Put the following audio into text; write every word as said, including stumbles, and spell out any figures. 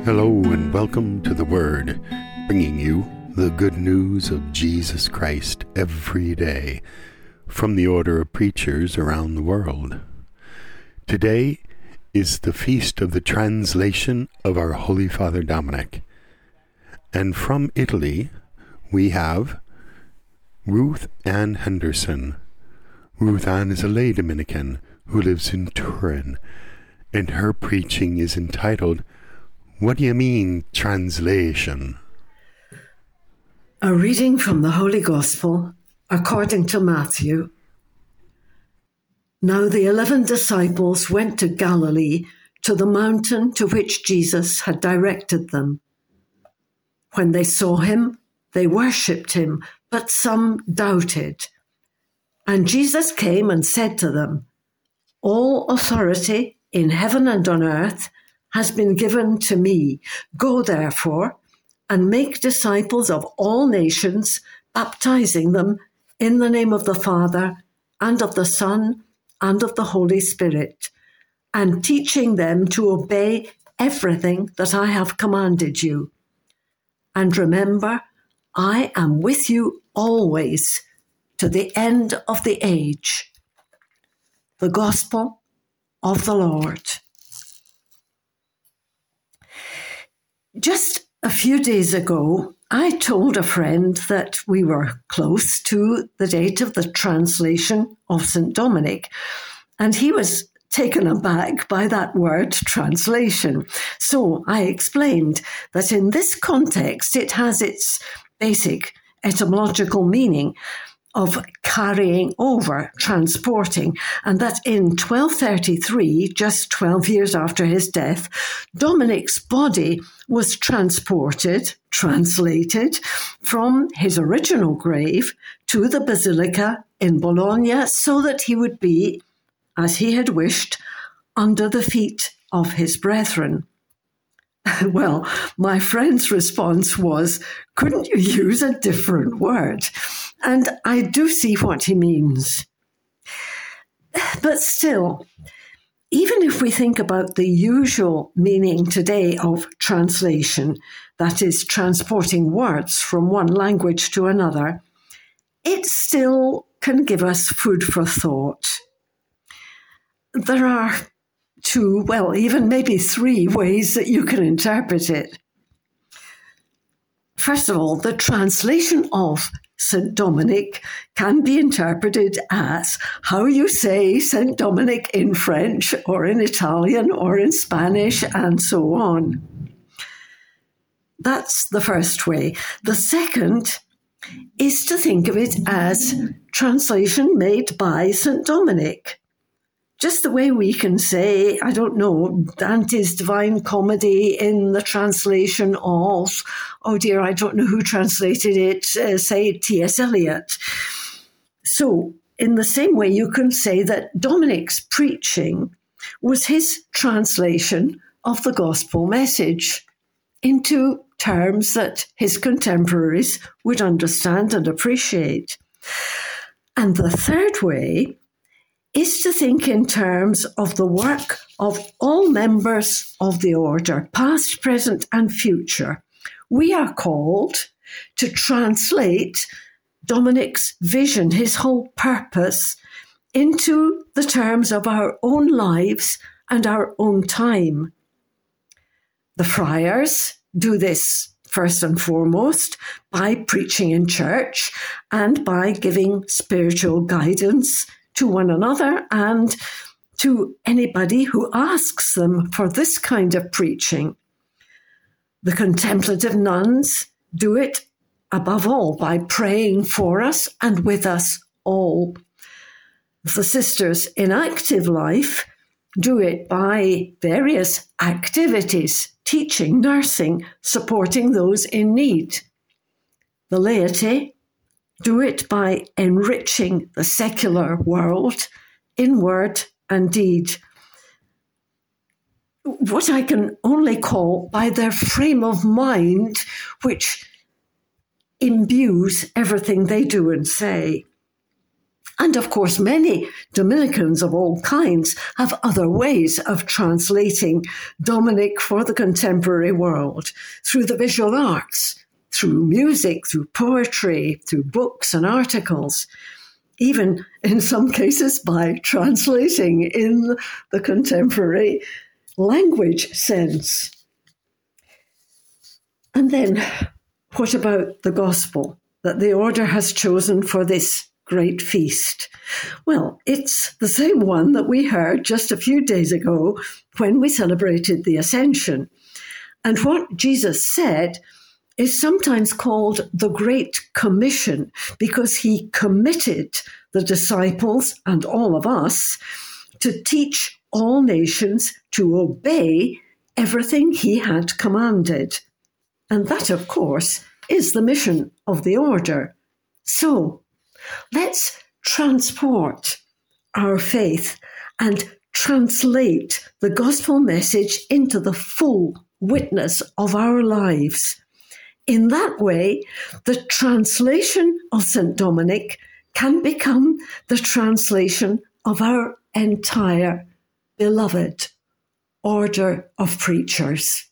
Hello and welcome to The Word, bringing you the good news of Jesus Christ every day from the order of preachers around the world. Today is the feast of the translation of our Holy Father Dominic. And from Italy, we have Ruth Ann Henderson. Ruth Ann is a lay Dominican who lives in Turin, and her preaching is entitled, "What do you mean, translation?" A reading from the Holy Gospel according to Matthew. Now the eleven disciples went to Galilee, to the mountain to which Jesus had directed them. When they saw him, they worshipped him, but some doubted. And Jesus came and said to them, "All authority in heaven and on earth has been given to me. Go therefore and make disciples of all nations, baptizing them in the name of the Father and of the Son and of the Holy Spirit, and teaching them to obey everything that I have commanded you. And remember, I am with you always to the end of the age." The Gospel of the Lord. Just a few days ago, I told a friend that we were close to the date of the translation of Saint Dominic, and he was taken aback by that word translation. So I explained that in this context, it has its basic etymological meaning of carrying over, transporting, and that in twelve thirty-three, just twelve years after his death, Dominic's body was transported, translated, from his original grave to the basilica in Bologna so that he would be, as he had wished, under the feet of his brethren. Well, my friend's response was, couldn't you use a different word? And I do see what he means. But still, even if we think about the usual meaning today of translation, that is, transporting words from one language to another, it still can give us food for thought. There are two, well, even maybe three ways that you can interpret it. First of all, the translation of Saint Dominic can be interpreted as how you say Saint Dominic in French or in Italian or in Spanish and so on. That's the first way. The second is to think of it as translation made by Saint Dominic. Just the way we can say, I don't know, Dante's Divine Comedy in the translation of, oh dear, I don't know who translated it, uh, say T S Eliot. So in the same way, you can say that Dominic's preaching was his translation of the gospel message into terms that his contemporaries would understand and appreciate. And the third way is to think in terms of the work of all members of the order, past, present, and future. We are called to translate Dominic's vision, his whole purpose, into the terms of our own lives and our own time. The friars do this first and foremost by preaching in church and by giving spiritual guidance to one another and to anybody who asks them for this kind of preaching. The contemplative nuns do it above all by praying for us and with us all. The sisters in active life do it by various activities, teaching, nursing, supporting those in need. The laity do it by enriching the secular world in word and deed. What I can only call by their frame of mind, which imbues everything they do and say. And of course, many Dominicans of all kinds have other ways of translating Dominic for the contemporary world, through the visual arts, through music, through poetry, through books and articles, even in some cases by translating in the contemporary language sense. And then, what about the gospel that the order has chosen for this great feast? Well, it's the same one that we heard just a few days ago when we celebrated the Ascension. And what Jesus said is sometimes called the Great Commission, because he committed the disciples and all of us to teach all nations to obey everything he had commanded. And that, of course, is the mission of the order. So, let's transport our faith and translate the gospel message into the full witness of our lives. In that way, the translation of Saint Dominic can become the translation of our entire beloved order of preachers.